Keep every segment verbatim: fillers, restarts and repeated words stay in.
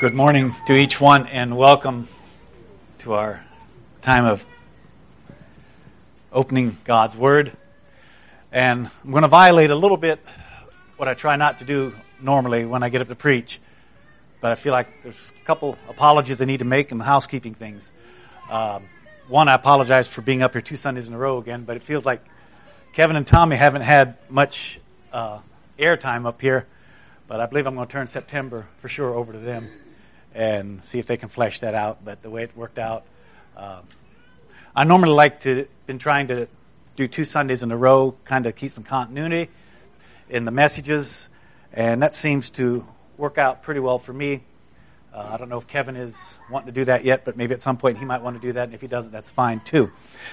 Good morning to each one, and welcome to our time of opening God's Word. And I'm going to violate a little bit what I try not to do normally when I get up to preach, but I feel like there's a couple apologies I need to make and housekeeping things. Um, one, I apologize for being up here two Sundays in a row again, but it feels like Kevin and Tommy haven't had much uh, airtime up here, but I believe I'm going to turn September for sure over to them and see if they can flesh that out. But the way it worked out, um, I normally like to, been trying to do two Sundays in a row, kind of keep some continuity in the messages, and that seems to work out pretty well for me. Uh, I don't know if Kevin is wanting to do that yet, but maybe at some point he might want to do that, and if he doesn't, that's fine too.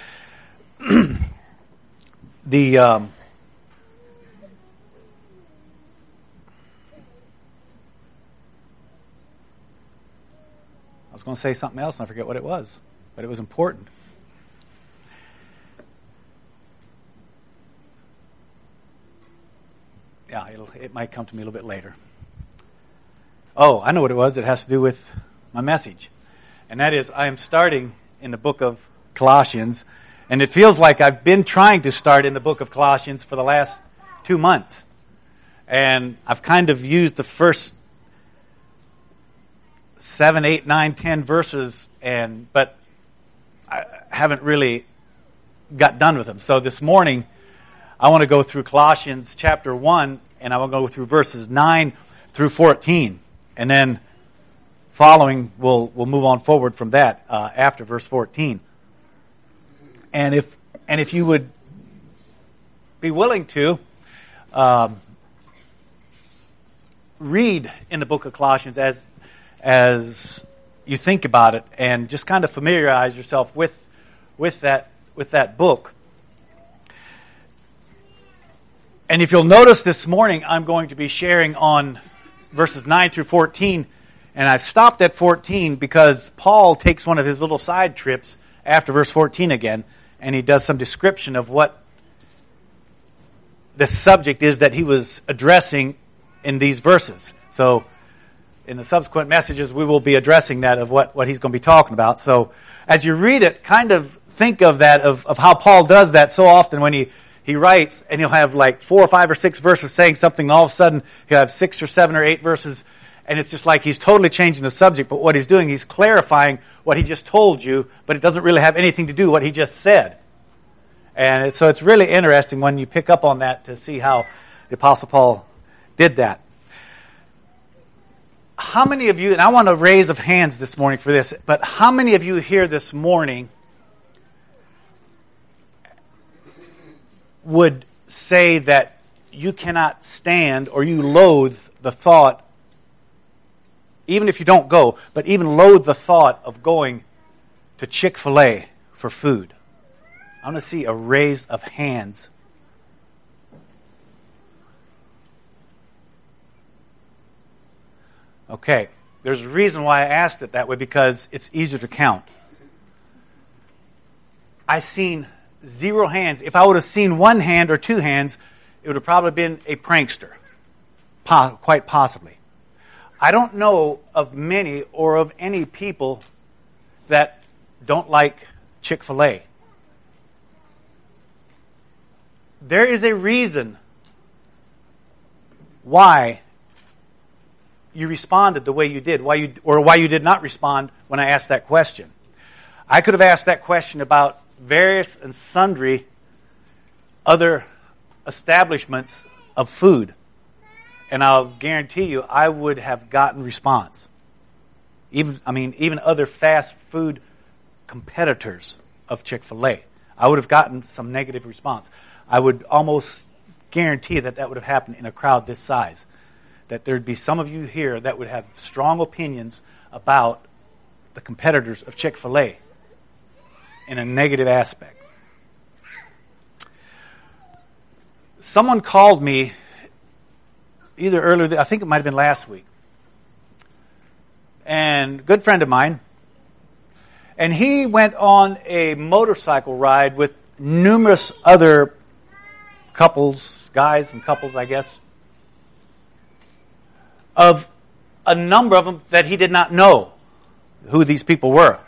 the um, I was going to say something else, and I forget what it was, but it was important. Yeah, it'll, it might come to me a little bit later. Oh, I know what it was. It has to do with my message. And that is, I am starting in the book of Colossians, and it feels like I've been trying to start in the book of Colossians for the last two months. And I've kind of used the first seven, eight, nine, ten verses, and but I haven't really got done with them. So this morning, I want to go through Colossians chapter one, and I will go through verses nine through fourteen. And then following, we'll we'll move on forward from that uh, after verse fourteen. And if and if you would be willing to um, read in the book of Colossians as as you think about it, and just kind of familiarize yourself with with that with that book. And if you'll notice this morning, I'm going to be sharing on verses nine through fourteen, and I've stopped at fourteen because Paul takes one of his little side trips after verse fourteen again, and he does some description of what the subject is that he was addressing in these verses. So in the subsequent messages, we will be addressing that of what, what he's going to be talking about. So as you read it, kind of think of that, of, of how Paul does that so often when he He writes, and he'll have like four or five or six verses saying something, and all of a sudden he'll have six or seven or eight verses, and it's just like he's totally changing the subject, but what he's doing, he's clarifying what he just told you, but it doesn't really have anything to do with what he just said. And it, so it's really interesting when you pick up on that to see how the Apostle Paul did that. How many of you, and I want to raise of hands this morning for this, but how many of you here this morning would say that you cannot stand or you loathe the thought, even if you don't go, but even loathe the thought of going to Chick-fil-A for food? I want to see a raise of hands. Okay, there's a reason why I asked it that way, because it's easier to count. I've seen zero hands. If I would have seen one hand or two hands, it would have probably been a prankster. Po- quite possibly. I don't know of many or of any people that don't like Chick-fil-A. There is a reason why you responded the way you did, why you or why you did not respond when I asked that question. I could have asked that question about various and sundry other establishments of food, and I'll guarantee you I would have gotten response. Even, I mean, even other fast food competitors of Chick-fil-A, I would have gotten some negative response. I would almost guarantee that that would have happened in a crowd this size, that there'd be some of you here that would have strong opinions about the competitors of Chick-fil-A in a negative aspect. Someone called me either earlier, I think it might have been last week, and a good friend of mine, and he went on a motorcycle ride with numerous other couples, guys and couples, I guess, of a number of them that he did not know who these people were.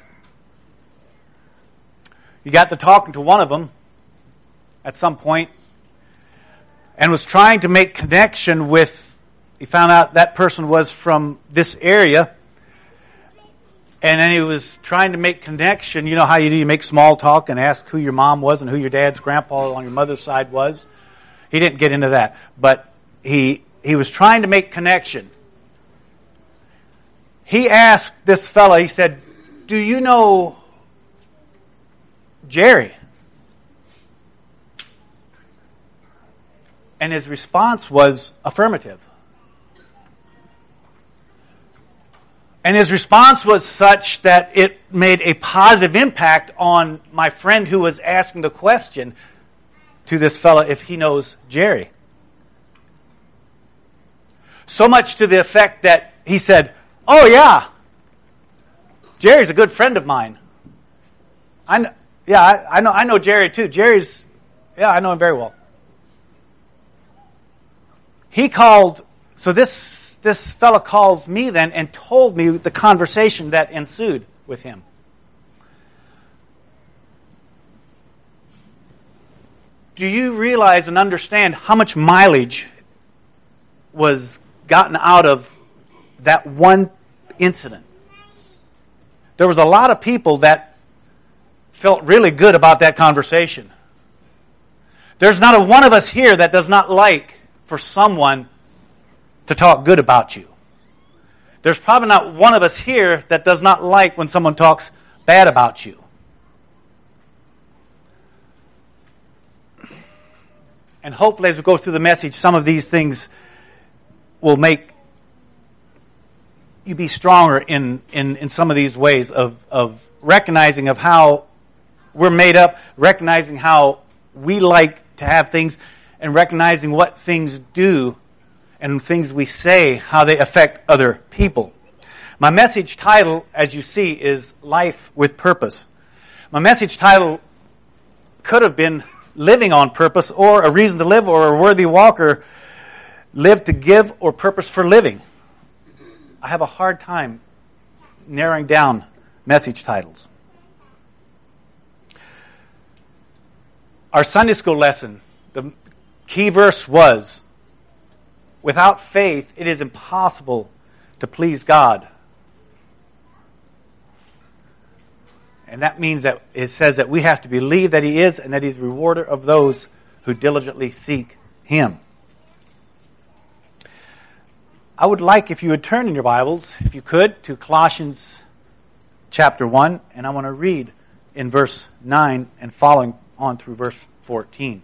He got to talking to one of them at some point and was trying to make connection with, he found out that person was from this area, and then he was trying to make connection. You know how you do, you make small talk and ask who your mom was and who your dad's grandpa on your mother's side was. He didn't get into that, but he he was trying to make connection. He asked this fella, he said, "Do you know Jerry?" And his response was affirmative. And his response was such that it made a positive impact on my friend who was asking the question to this fella if he knows Jerry. So much to the effect that he said, "Oh yeah, Jerry's a good friend of mine. I know, yeah, I, I know I know Jerry too. Jerry's, yeah, I know him very well." He called, so this this fella calls me then and told me the conversation that ensued with him. Do you realize and understand how much mileage was gotten out of that one incident? There was a lot of people that felt really good about that conversation. There's not a one of us here that does not like for someone to talk good about you. There's probably not one of us here that does not like when someone talks bad about you. And hopefully as we go through the message, some of these things will make you be stronger in, in, in some of these ways of, of recognizing of how we're made up, recognizing how we like to have things, and recognizing what things do and things we say, how they affect other people. My message title, as you see, is Life with Purpose. My message title could have been Living on Purpose, or A Reason to Live, or A Worthy Walker, Live to Give, or Purpose for Living. I have a hard time narrowing down message titles. Our Sunday school lesson, the key verse was, "Without faith, it is impossible to please God." And that means that it says that we have to believe that He is and that He's the rewarder of those who diligently seek Him. I would like if you would turn in your Bibles, if you could, to Colossians chapter one, and I want to read in verse nine and following on through verse fourteen.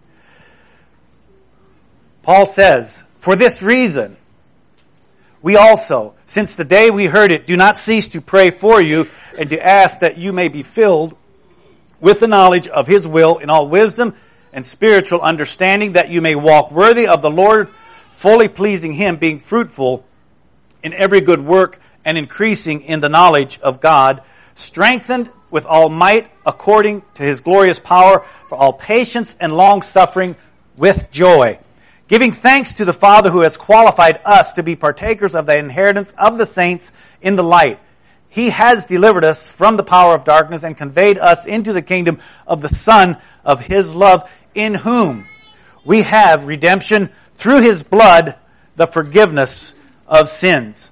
Paul says, "For this reason, we also, since the day we heard it, do not cease to pray for you and to ask that you may be filled with the knowledge of His will in all wisdom and spiritual understanding, that you may walk worthy of the Lord, fully pleasing Him, being fruitful in every good work and increasing in the knowledge of God, strengthened with all might according to His glorious power, for all patience and long-suffering with joy, giving thanks to the Father who has qualified us to be partakers of the inheritance of the saints in the light. He has delivered us from the power of darkness and conveyed us into the kingdom of the Son of His love, in whom we have redemption through His blood, the forgiveness of sins."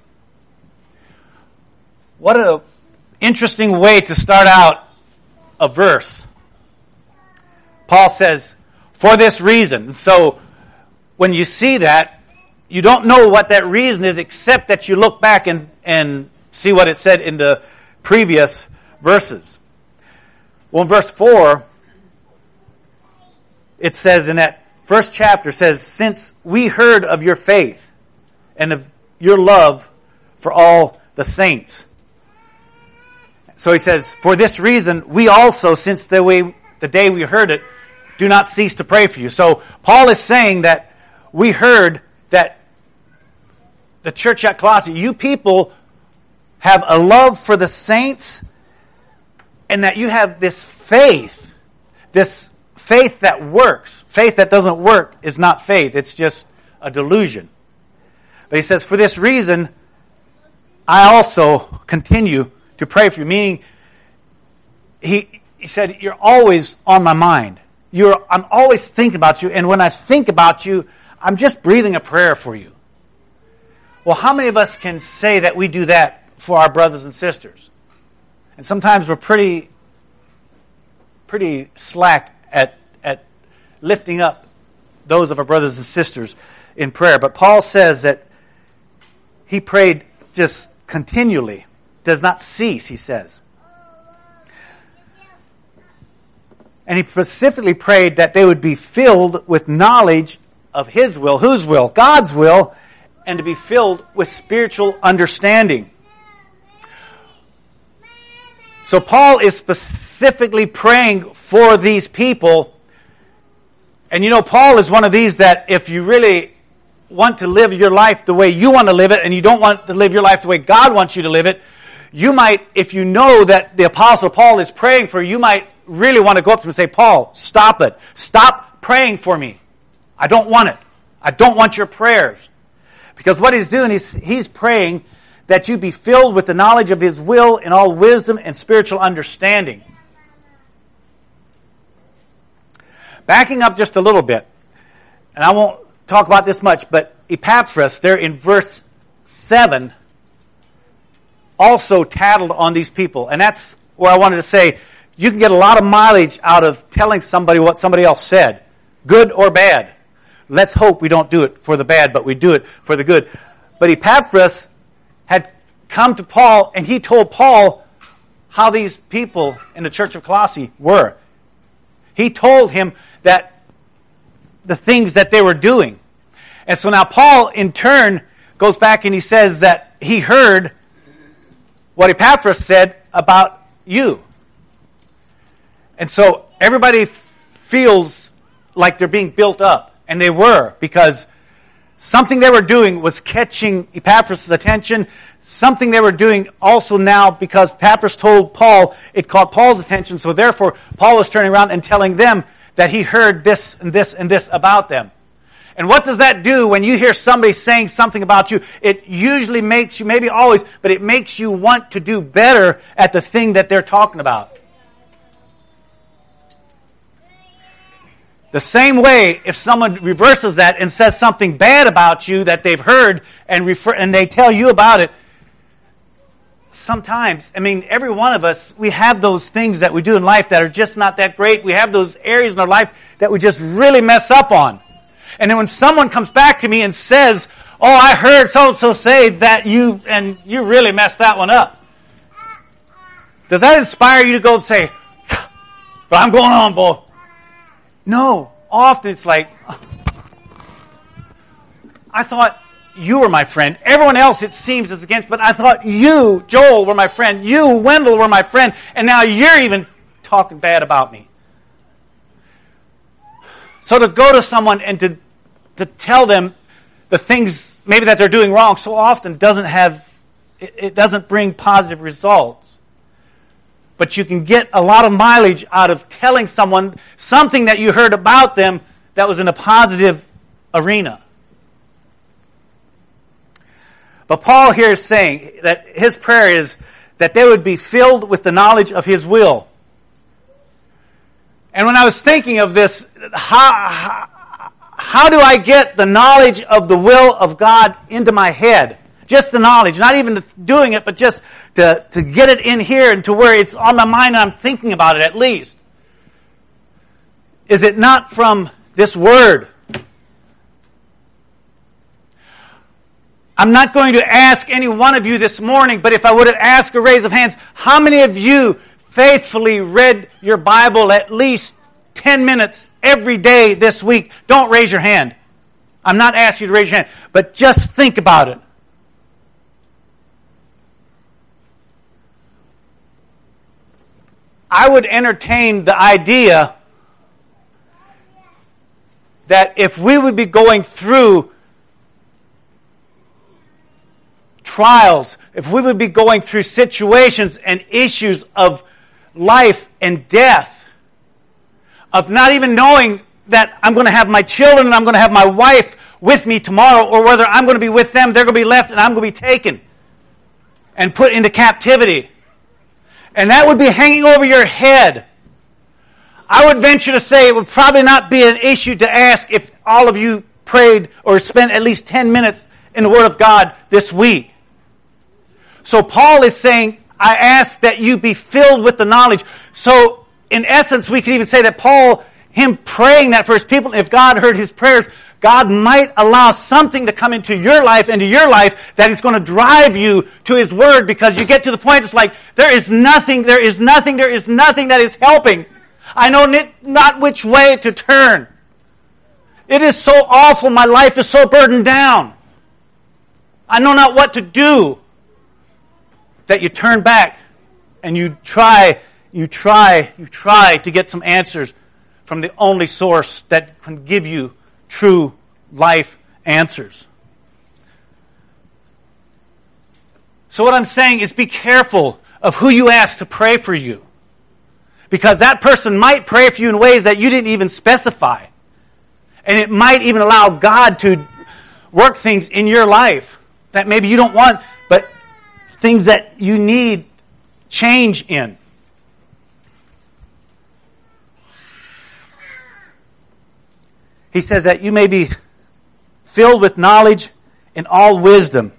What an interesting way to start out a verse. Paul says, "For this reason." So when you see that, you don't know what that reason is except that you look back and, and see what it said in the previous verses. Well, in verse four, it says in that first chapter, it says, "Since we heard of your faith and of your love for all the saints." So he says, "For this reason, we also, since the way the day we heard it, do not cease to pray for you." So Paul is saying that we heard that the church at Colossae, you people have a love for the saints, and that you have this faith, this faith that works. Faith that doesn't work is not faith. It's just a delusion. But he says, "For this reason, I also continue to pray for you. Meaning, he, he said, you're always on my mind. You're, I'm always thinking about you. And when I think about you, I'm just breathing a prayer for you. Well, how many of us can say that we do that for our brothers and sisters? And sometimes we're pretty, pretty slack at, at lifting up those of our brothers and sisters in prayer. But Paul says that he prayed just continually, does not cease, he says. And he specifically prayed that they would be filled with knowledge of his will. Whose will? God's will. And to be filled with spiritual understanding. So Paul is specifically praying for these people. And you know, Paul is one of these that if you really want to live your life the way you want to live it, and you don't want to live your life the way God wants you to live it, you might, if you know that the Apostle Paul is praying for you, you might really want to go up to him and say, Paul, stop it. Stop praying for me. I don't want it. I don't want your prayers. Because what he's doing is he's praying that you be filled with the knowledge of his will in all wisdom and spiritual understanding. Backing up just a little bit, and I won't talk about this much, but Epaphras, there in verse seven, also tattled on these people. And that's where I wanted to say, you can get a lot of mileage out of telling somebody what somebody else said, good or bad. Let's hope we don't do it for the bad, but we do it for the good. But Epaphras had come to Paul, and he told Paul how these people in the church of Colossae were. He told him that the things that they were doing. And so now Paul, in turn, goes back and he says that he heard what Epaphras said about you. And so everybody feels like they're being built up. And they were, because something they were doing was catching Epaphras' attention. Something they were doing also now, because Epaphras told Paul, it caught Paul's attention. So therefore, Paul was turning around and telling them that he heard this and this and this about them. And what does that do when you hear somebody saying something about you? It usually makes you, maybe always, but it makes you want to do better at the thing that they're talking about. The same way, if someone reverses that and says something bad about you that they've heard and refer, and they tell you about it, sometimes, I mean, every one of us, we have those things that we do in life that are just not that great. We have those areas in our life that we just really mess up on. And then when someone comes back to me and says, oh, I heard so-and-so say that you, and you really messed that one up. Does that inspire you to go and say, but I'm going on, boy? No, often it's like, I thought you were my friend. Everyone else, it seems, is against, but I thought you, Joel, were my friend. You, Wendell, were my friend. And now you're even talking bad about me. So to go to someone and to, to tell them the things maybe that they're doing wrong so often doesn't have, it, it doesn't bring positive results. But you can get a lot of mileage out of telling someone something that you heard about them that was in a positive arena. But Paul here is saying that his prayer is that they would be filled with the knowledge of his will. And when I was thinking of this, how, how, how do I get the knowledge of the will of God into my head? Just the knowledge, not even doing it, but just to, to get it in here and to where it's on my mind and I'm thinking about it at least. Is it not from this word? I'm not going to ask any one of you this morning, but if I would have asked a raise of hands, how many of you faithfully read your Bible at least ten minutes every day this week? Don't raise your hand. I'm not asking you to raise your hand, but just think about it. I would entertain the idea that if we would be going through trials, if we would be going through situations and issues of life and death, of not even knowing that I'm going to have my children and I'm going to have my wife with me tomorrow, or whether I'm going to be with them, they're going to be left, and I'm going to be taken. and put into captivity. And that would be hanging over your head. I would venture to say it would probably not be an issue to ask if all of you prayed or spent at least ten minutes in the Word of God this week. So Paul is saying, I ask that you be filled with the knowledge. So in essence, we could even say that Paul, him praying that for his people, if God heard his prayers, God might allow something to come into your life, into your life, that is going to drive you to His Word, because you get to the point, it's like, there is nothing, there is nothing, there is nothing that is helping. I know not which way to turn. It is so awful, my life is so burdened down. I know not what to do. That you turn back and you try, you try, you try to get some answers from the only source that can give you true life answers. So what I'm saying is, be careful of who you ask to pray for you. Because that person might pray for you in ways that you didn't even specify. And it might even allow God to work things in your life that maybe you don't want, but things that you need change in. He says that you may be filled with knowledge and all wisdom.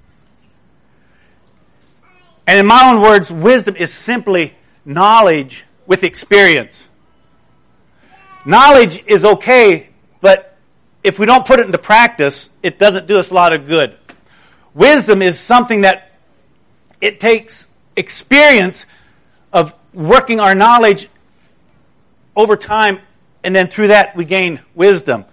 And in my own words, wisdom is simply knowledge with experience. Knowledge is okay, but if we don't put it into practice, it doesn't do us a lot of good. Wisdom is something that it takes experience of working our knowledge over time, and then through that we gain wisdom.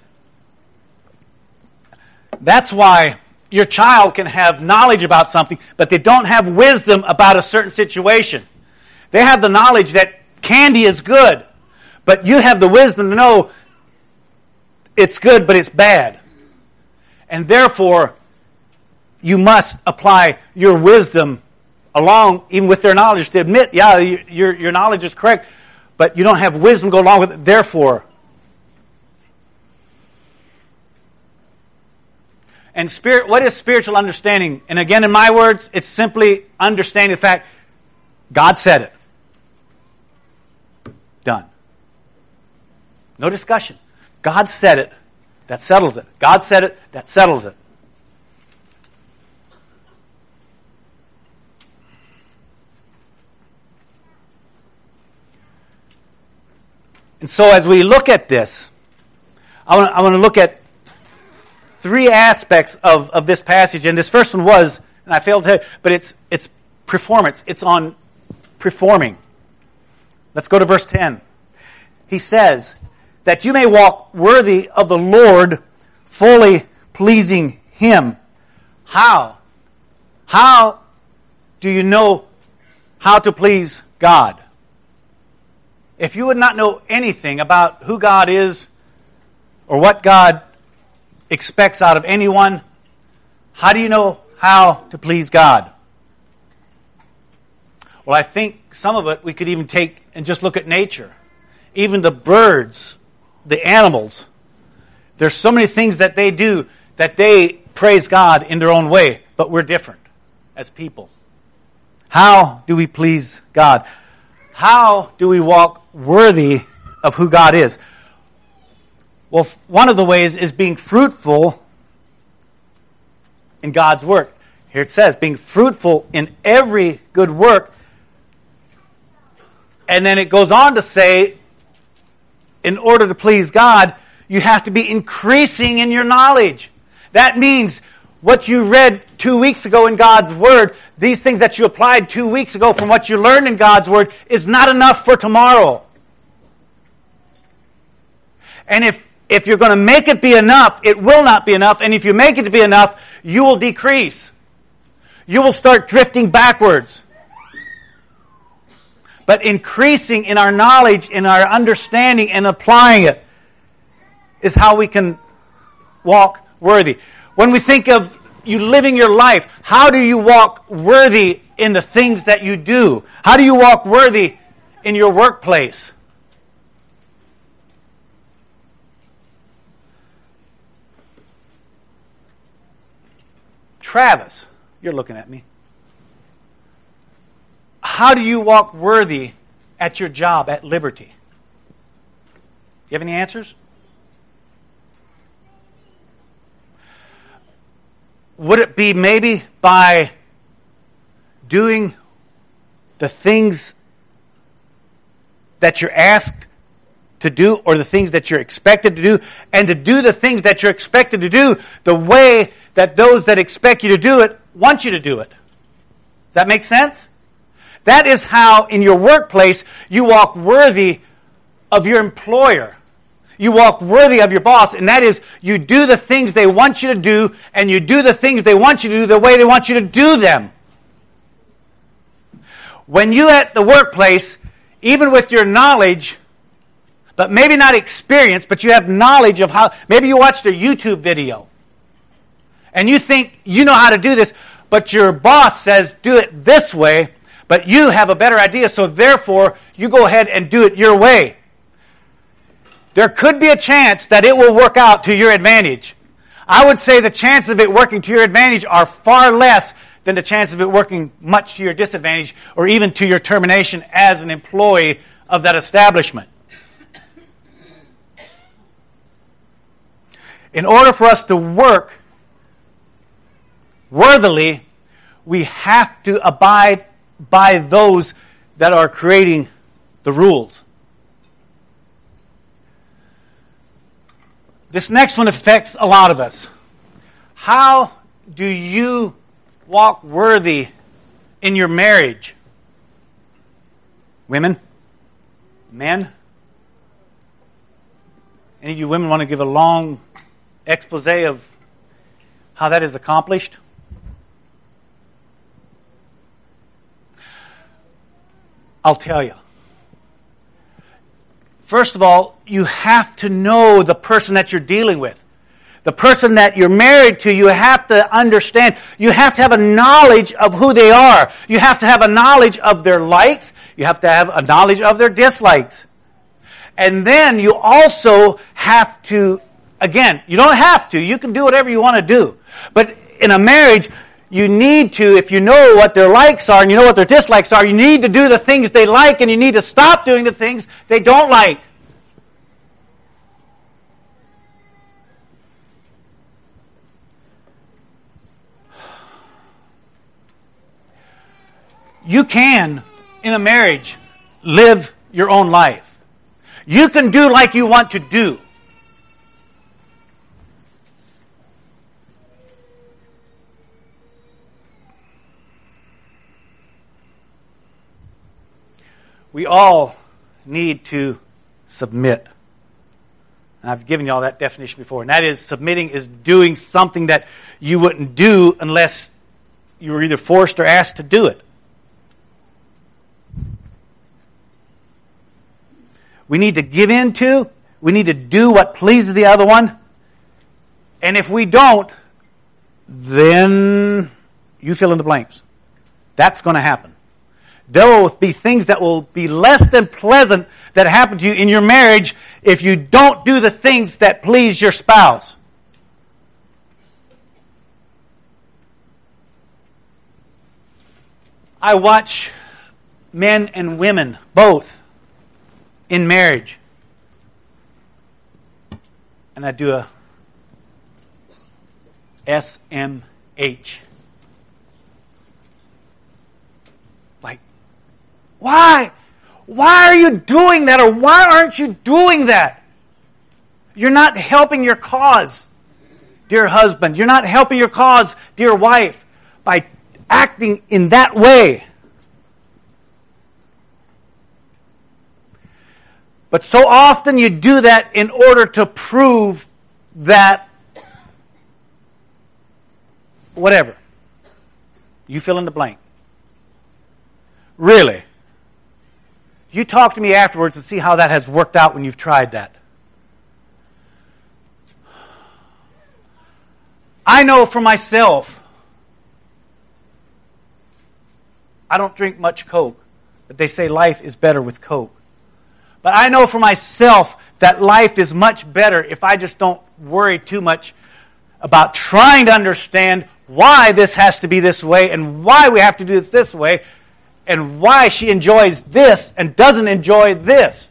That's why your child can have knowledge about something, but they don't have wisdom about a certain situation. They have the knowledge that candy is good, but you have the wisdom to know it's good, but it's bad. And therefore, you must apply your wisdom along, even with their knowledge, to admit, yeah, your, your knowledge is correct, but you don't have wisdom to go along with it. Therefore, and spirit, what is spiritual understanding? And again, in my words, it's simply understanding the fact God said it. Done. No discussion. God said it. That settles it. God said it. That settles it. And so as we look at this, I want, I want to look at three aspects of, of this passage. And this first one was, and I failed to, but it's it's performance. It's on performing. Let's go to verse ten. He says, that you may walk worthy of the Lord, fully pleasing Him. How? How do you know how to please God? If you would not know anything about who God is or what God expects out of anyone, how do you know how to please God? Well, I think some of it we could even take and just look at nature. Even the birds, the animals, there's so many things that they do that they praise God in their own way, but we're different as people. How do we please God? How do we walk worthy of who God is? Well, one of the ways is being fruitful in God's work. Here it says, being fruitful in every good work. And then it goes on to say, in order to please God, you have to be increasing in your knowledge. That means what you read two weeks ago in God's Word, these things that you applied two weeks ago from what you learned in God's Word, is not enough for tomorrow. And if, if you're going to make it be enough, it will not be enough. And if you make it to be enough, you will decrease. You will start drifting backwards. But increasing in our knowledge, in our understanding, and applying it is how we can walk worthy. When we think of you living your life, how do you walk worthy in the things that you do? How do you walk worthy in your workplace? Travis, you're looking at me. how do you walk worthy at your job, at Liberty? You have any answers? Would it be maybe by doing the things that you're asked to do, or the things that you're expected to do, and to do the things that you're expected to do the way that those that expect you to do it want you to do it? Does that make sense? That is how in your workplace you walk worthy of your employer. You walk worthy of your boss, and that is you do the things they want you to do, and you do the things they want you to do the way they want you to do them. When you at the workplace, even with your knowledge, but maybe not experience, but you have knowledge of how, maybe you watched a YouTube video, and you think you know how to do this, but your boss says do it this way, but you have a better idea, so therefore you go ahead and do it your way. There could be a chance that it will work out to your advantage. I would say the chances of it working to your advantage are far less than the chance of it working much to your disadvantage, or even to your termination as an employee of that establishment. In order for us to work worthily, we have to abide by those that are creating the rules. This next one affects a lot of us. How do you walk worthy in your marriage? Women? Men? Any of you women want to give a long expose of how that is accomplished? I'll tell you. First of all, you have to know the person that you're dealing with. The person that you're married to, you have to understand. You have to have a knowledge of who they are. You have to have a knowledge of their likes. You have to have a knowledge of their dislikes. And then you also have to, again, you don't have to. You can do whatever you want to do. But in a marriage, you need to, if you know what their likes are and you know what their dislikes are, you need to do the things they like, and you need to stop doing the things they don't like. You can, in a marriage, live your own life. You can do like you want to do. We all need to submit. And I've given you all that definition before. And that is, submitting is doing something that you wouldn't do unless you were either forced or asked to do it. We need to give in to, we need to do what pleases the other one. And if we don't, then you fill in the blanks. That's going to happen. There will be things that will be less than pleasant that happen to you in your marriage if you don't do the things that please your spouse. I watch men and women, both, in marriage. And I do a S M H. Like, why? Why are you doing that? Or why aren't you doing that? You're not helping your cause, dear husband. You're not helping your cause, dear wife, by acting in that way. But so often you do that in order to prove that whatever. You fill in the blank. Really? You talk to me afterwards and see how that has worked out when you've tried that. I know for myself, I don't drink much Coke, but they say life is better with Coke. But I know for myself that life is much better if I just don't worry too much about trying to understand why this has to be this way and why we have to do this this way, and why she enjoys this and doesn't enjoy this.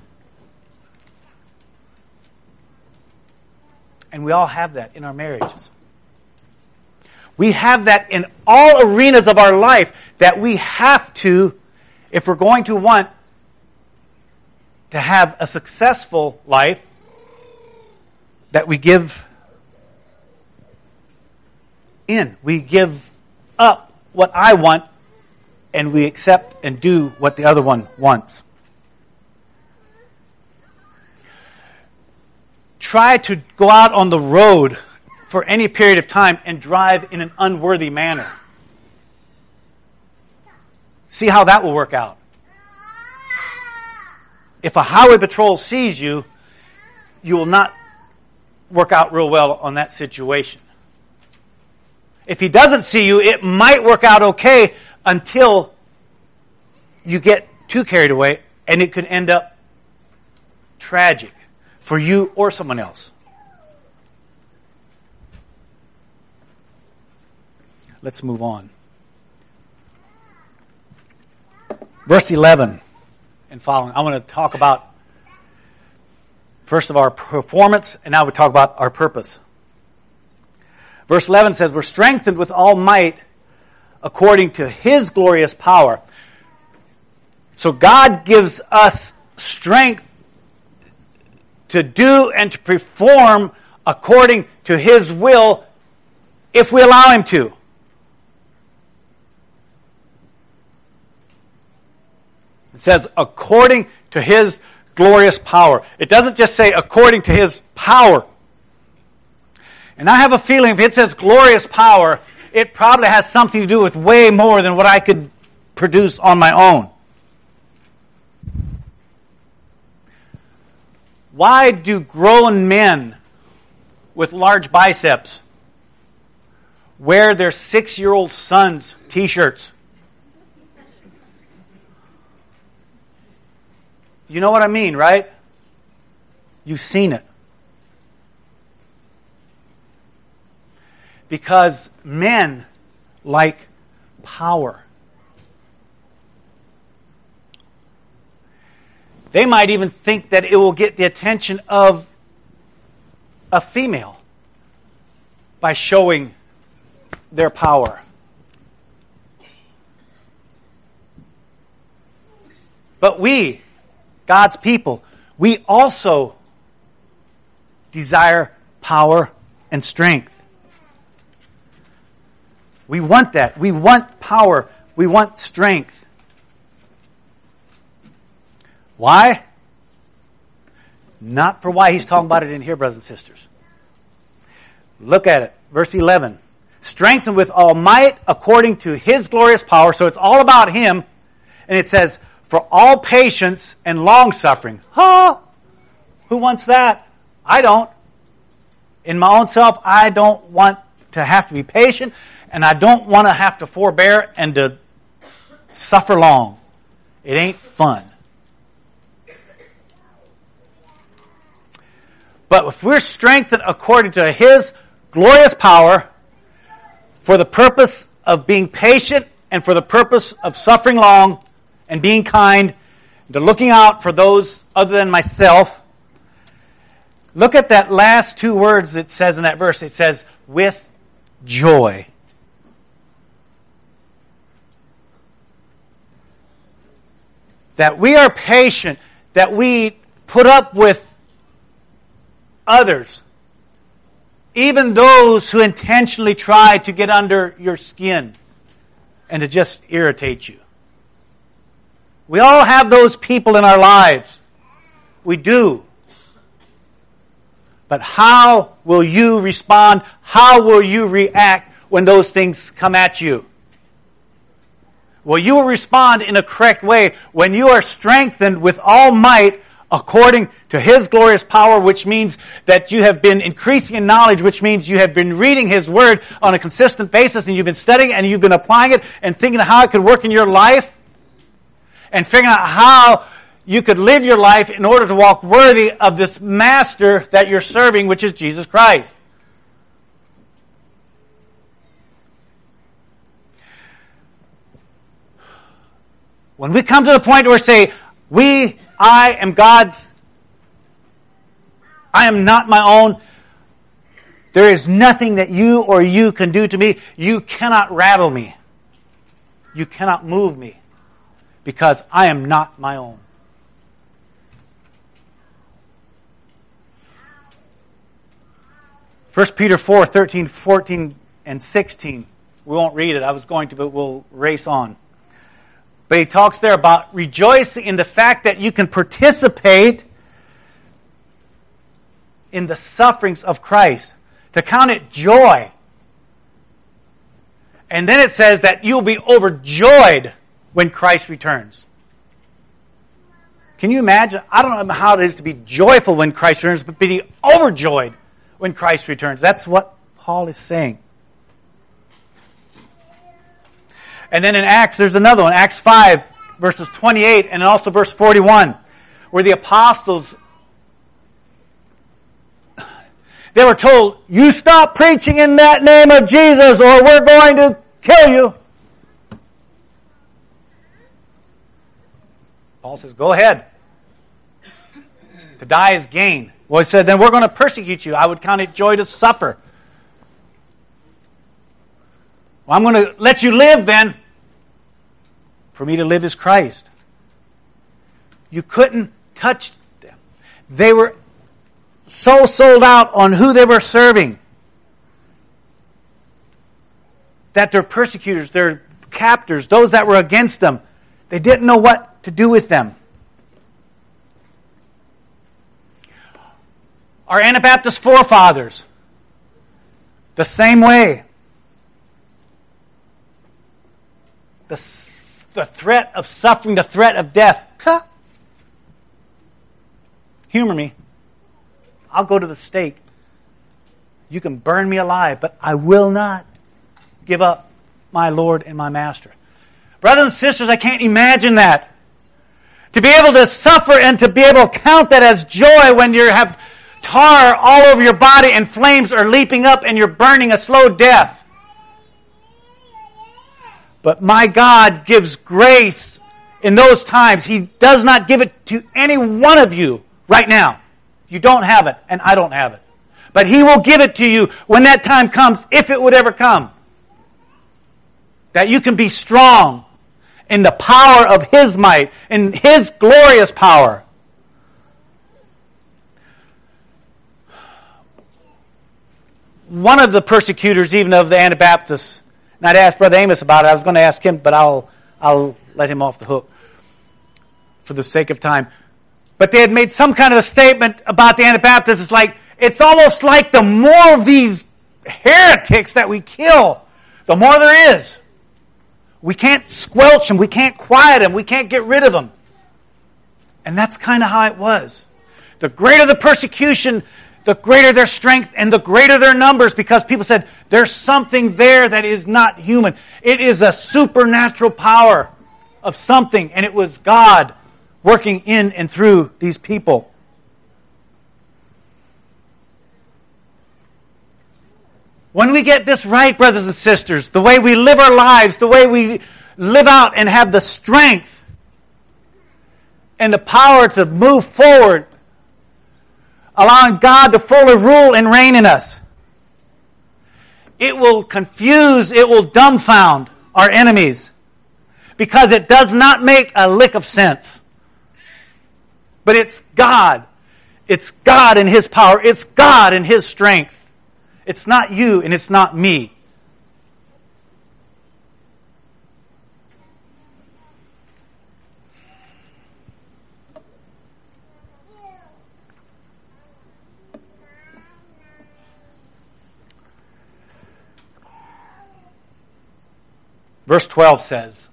And we all have that in our marriages. We have that in all arenas of our life, that we have to, if we're going to want to have a successful life, that we give in. We give up what I want, and we accept and do what the other one wants. Try to go out on the road for any period of time and drive in an unworthy manner. See how that will work out. If a highway patrol sees you, you will not work out real well on that situation. If he doesn't see you, it might work out okay until you get too carried away, and it could end up tragic for you or someone else. Let's move on. Verse eleven and following. I want to talk about, first of our performance, and now we talk about our purpose. Verse eleven says, we're strengthened with all might according to His glorious power. So God gives us strength to do and to perform according to His will if we allow Him to. It says, according to His glorious power. It doesn't just say according to His power. And I have a feeling if it says glorious power, it probably has something to do with way more than what I could produce on my own. Why do grown men with large biceps wear their six-year-old sons' t-shirts? You know what I mean, right? You've seen it. Because men like power. They might even think that it will get the attention of a female by showing their power. But we, God's people, we also desire power and strength. We want that. We want power. We want strength. Why? Not for why he's talking about it in here, brothers and sisters. Look at it. Verse eleven. Strengthened with all might according to His glorious power. So it's all about Him. And it says, for all patience and long-suffering. Huh? Who wants that? I don't. In my own self, I don't want to have to be patient. And I don't want to have to forbear and to suffer long. It ain't fun. But if we're strengthened according to His glorious power for the purpose of being patient and for the purpose of suffering long and being kind, and to looking out for those other than myself, look at that last two words it says in that verse. It says, with joy. That we are patient, that we put up with others, even those who intentionally try to get under your skin and to just irritate you. We all have those people in our lives. We do. But how will you respond? How will you react when those things come at you? Well, you will respond in a correct way when you are strengthened with all might according to His glorious power, which means that you have been increasing in knowledge, which means you have been reading His Word on a consistent basis, and you've been studying and you've been applying it and thinking of how it could work in your life and figuring out how you could live your life in order to walk worthy of this Master that you're serving, which is Jesus Christ. When we come to the point where we say, we, I am God's, I am not my own, there is nothing that you or you can do to me. You cannot rattle me. You cannot move me. Because I am not my own. First Peter four, thirteen, fourteen, and sixteen. We won't read it. I was going to, but we'll race on. But he talks there about rejoicing in the fact that you can participate in the sufferings of Christ. To count it joy. And then it says that you'll be overjoyed when Christ returns. Can you imagine? I don't know how it is to be joyful when Christ returns, but be overjoyed when Christ returns. That's what Paul is saying. And then in Acts, there's another one. Acts five, verses twenty-eight, and also verse forty-one, where the apostles, they were told, you stop preaching in that name of Jesus or we're going to kill you. Paul says, go ahead. To die is gain. Well, he said, then we're going to persecute you. I would count it joy to suffer. Well, I'm going to let you live then. For me to live is Christ. You couldn't touch them. They were so sold out on who they were serving that their persecutors, their captors, those that were against them, they didn't know what to do with them. Our Anabaptist forefathers, the same way. The, the threat of suffering, the threat of death. Huh. Humor me. I'll go to the stake. You can burn me alive, but I will not give up my Lord and my Master. Brothers and sisters, I can't imagine that. To be able to suffer and to be able to count that as joy when you have tar all over your body and flames are leaping up and you're burning a slow death. But my God gives grace in those times. He does not give it to any one of you right now. You don't have it, and I don't have it. But He will give it to you when that time comes, if it would ever come. That you can be strong in the power of His might, in His glorious power. One of the persecutors, even of the Anabaptists, and I'd asked Brother Amos about it. I was going to ask him, but I'll I'll let him off the hook for the sake of time. But they had made some kind of a statement about the Anabaptists. It's like, it's almost like the more of these heretics that we kill, the more there is. We can't squelch them. We can't quiet them. We can't get rid of them. And that's kind of how it was. The greater the persecution, the greater their strength and the greater their numbers, because people said, there's something there that is not human. It is a supernatural power of something, and it was God working in and through these people. When we get this right, brothers and sisters, the way we live our lives, the way we live out and have the strength and the power to move forward, allowing God to fully rule and reign in us, it will confuse, it will dumbfound our enemies, because it does not make a lick of sense. But it's God. It's God in His power. It's God in His strength. It's not you and it's not me. Verse twelve says,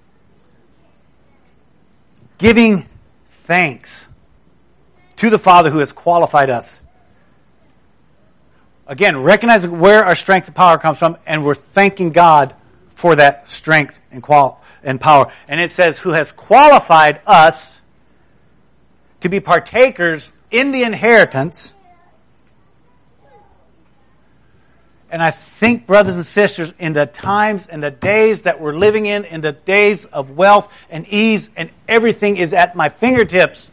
giving thanks to the Father who has qualified us. Again, recognizing where our strength and power comes from, and we're thanking God for that strength and qual and power. And it says, who has qualified us to be partakers in the inheritance. And I think, brothers and sisters, in the times and the days that we're living in, in the days of wealth and ease and everything is at my fingertips,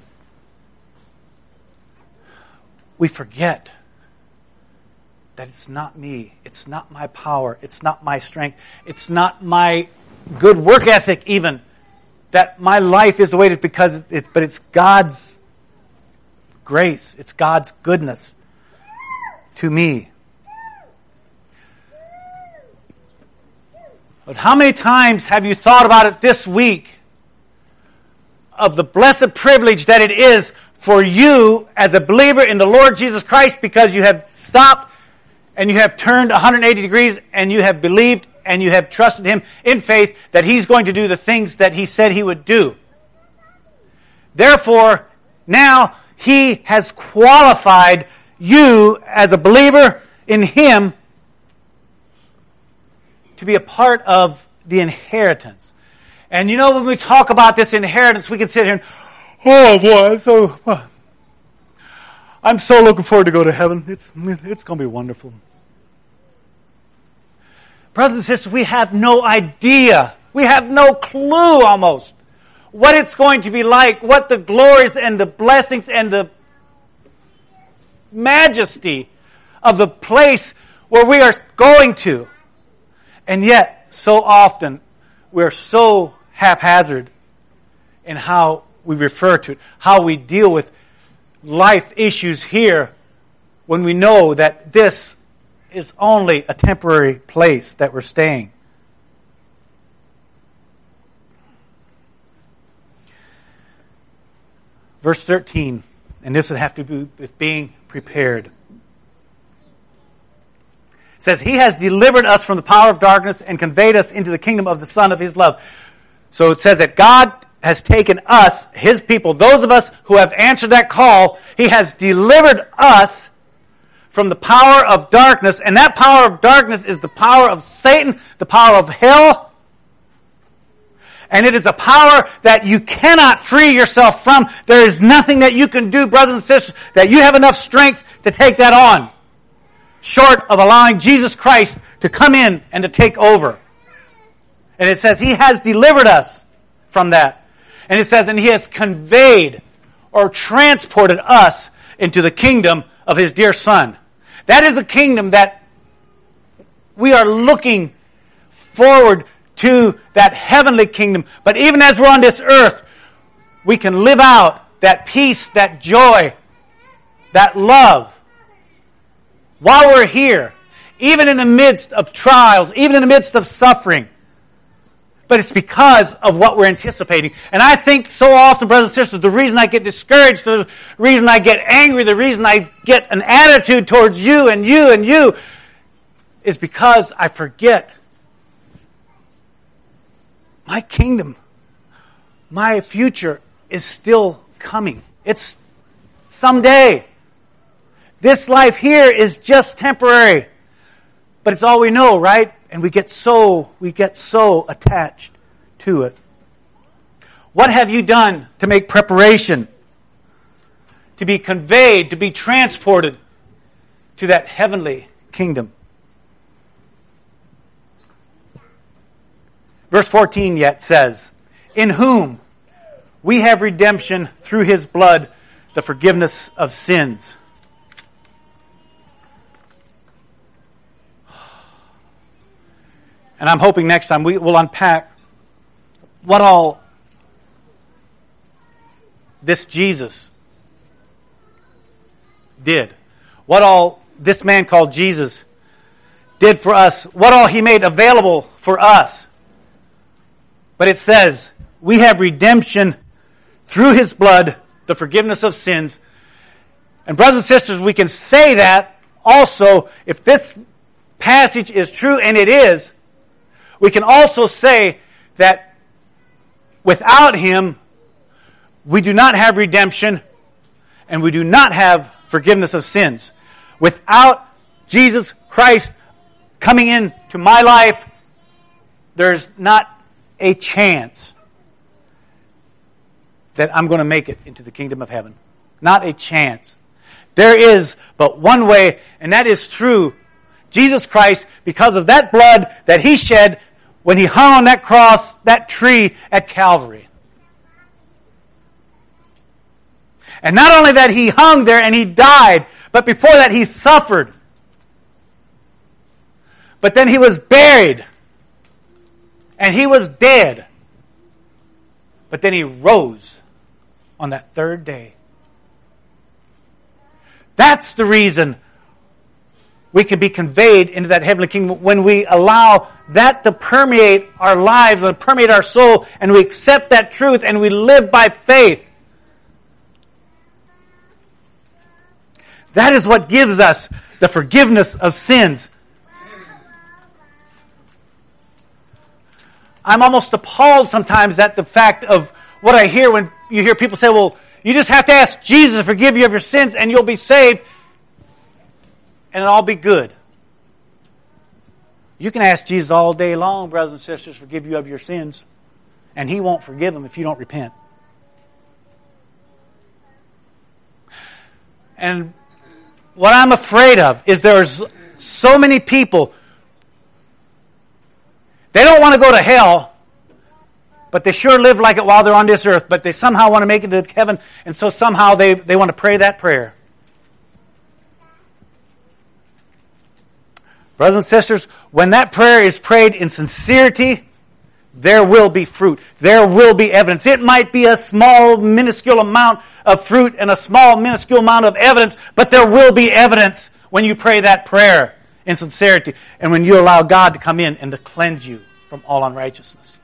we forget that it's not me, it's not my power, it's not my strength, it's not my good work ethic even, that my life is the way it is because it's, it's but it's God's grace, it's God's goodness to me. But how many times have you thought about it this week of the blessed privilege that it is for you as a believer in the Lord Jesus Christ, because you have stopped and you have turned one hundred eighty degrees and you have believed and you have trusted Him in faith that He's going to do the things that He said He would do. Therefore, now He has qualified you as a believer in Him to be a part of the inheritance. And you know, when we talk about this inheritance, we can sit here and, oh boy, I'm so, well, I'm so looking forward to go to heaven. It's, it's going to be wonderful. Brothers and sisters, we have no idea. We have no clue almost what it's going to be like, what the glories and the blessings and the majesty of the place where we are going to. And yet, so often, we're so haphazard in how we refer to it, how we deal with life issues here, when we know that this is only a temporary place that we're staying. Verse thirteen, and this would have to do with being prepared. It says, He has delivered us from the power of darkness and conveyed us into the kingdom of the Son of His love. So it says that God has taken us, His people, those of us who have answered that call, He has delivered us from the power of darkness. And that power of darkness is the power of Satan, the power of hell. And it is a power that you cannot free yourself from. There is nothing that you can do, brothers and sisters, that you have enough strength to take that on, short of allowing Jesus Christ to come in and to take over. And it says He has delivered us from that. And it says, and He has conveyed or transported us into the kingdom of His dear Son. That is a kingdom that we are looking forward to, that heavenly kingdom. But even as we're on this earth, we can live out that peace, that joy, that love while we're here, even in the midst of trials, even in the midst of suffering. But it's because of what we're anticipating. And I think so often, brothers and sisters, the reason I get discouraged, the reason I get angry, the reason I get an attitude towards you and you and you, is because I forget my kingdom, my future is still coming. It's someday. This life here is just temporary. But it's all we know, right? And we get so, we get so attached to it. What have you done to make preparation to be conveyed, to be transported to that heavenly kingdom? Verse fourteen yet says, in whom we have redemption through His blood, the forgiveness of sins. And I'm hoping next time we will unpack what all this Jesus did. What all this man called Jesus did for us. What all He made available for us. But it says, we have redemption through His blood, the forgiveness of sins. And brothers and sisters, we can say that also, if this passage is true, and it is, we can also say that without Him, we do not have redemption and we do not have forgiveness of sins. Without Jesus Christ coming into my life, there's not a chance that I'm going to make it into the kingdom of heaven. Not a chance. There is but one way, and that is through Jesus Christ, because of that blood that He shed when He hung on that cross, that tree at Calvary. And not only that He hung there and He died, but before that He suffered. But then He was buried. And He was dead. But then He rose on that third day. That's the reason we can be conveyed into that heavenly kingdom, when we allow that to permeate our lives and permeate our soul, and we accept that truth and we live by faith. That is what gives us the forgiveness of sins. I'm almost appalled sometimes at the fact of what I hear when you hear people say, well, you just have to ask Jesus to forgive you of your sins and you'll be saved and it'll all be good. You can ask Jesus all day long, brothers and sisters, to forgive you of your sins, and He won't forgive them if you don't repent. And what I'm afraid of is there's so many people, they don't want to go to hell, but they sure live like it while they're on this earth, but they somehow want to make it to heaven, and so somehow they, they want to pray that prayer. Brothers and sisters, when that prayer is prayed in sincerity, there will be fruit. There will be evidence. It might be a small, minuscule amount of fruit and a small, minuscule amount of evidence, but there will be evidence when you pray that prayer in sincerity and when you allow God to come in and to cleanse you from all unrighteousness.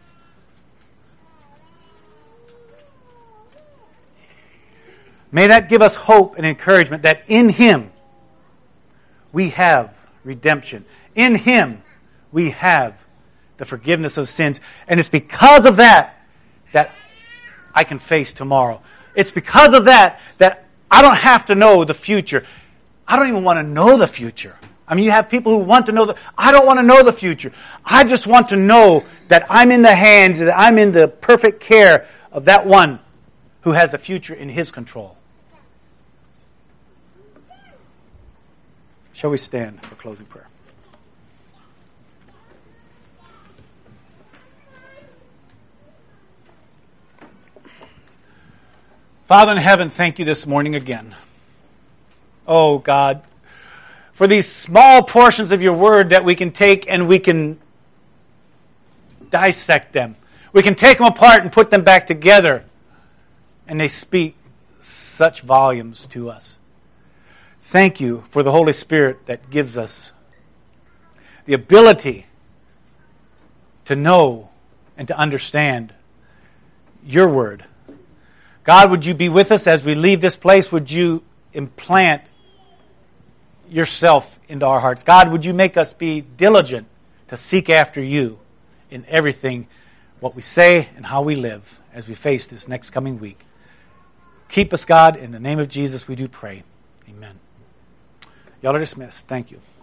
May that give us hope and encouragement that in Him we have redemption. In Him we have the forgiveness of sins. And it's because of that that I can face tomorrow. It's because of that that I don't have to know the future. I don't even want to know the future. I mean, you have people who want to know the... I don't want to know the future. I just want to know that I'm in the hands, that I'm in the perfect care of that one who has the future in His control. Shall we stand for closing prayer? Father in heaven, thank you this morning again. Oh God, for these small portions of your word that we can take and we can dissect them. We can take them apart and put them back together. And they speak such volumes to us. Thank you for the Holy Spirit that gives us the ability to know and to understand your word. God, would you be with us as we leave this place? Would you implant yourself into our hearts? God, would you make us be diligent to seek after you in everything, what we say and how we live as we face this next coming week. Keep us, God. In the name of Jesus, we do pray. Amen. Y'all are dismissed. Thank you.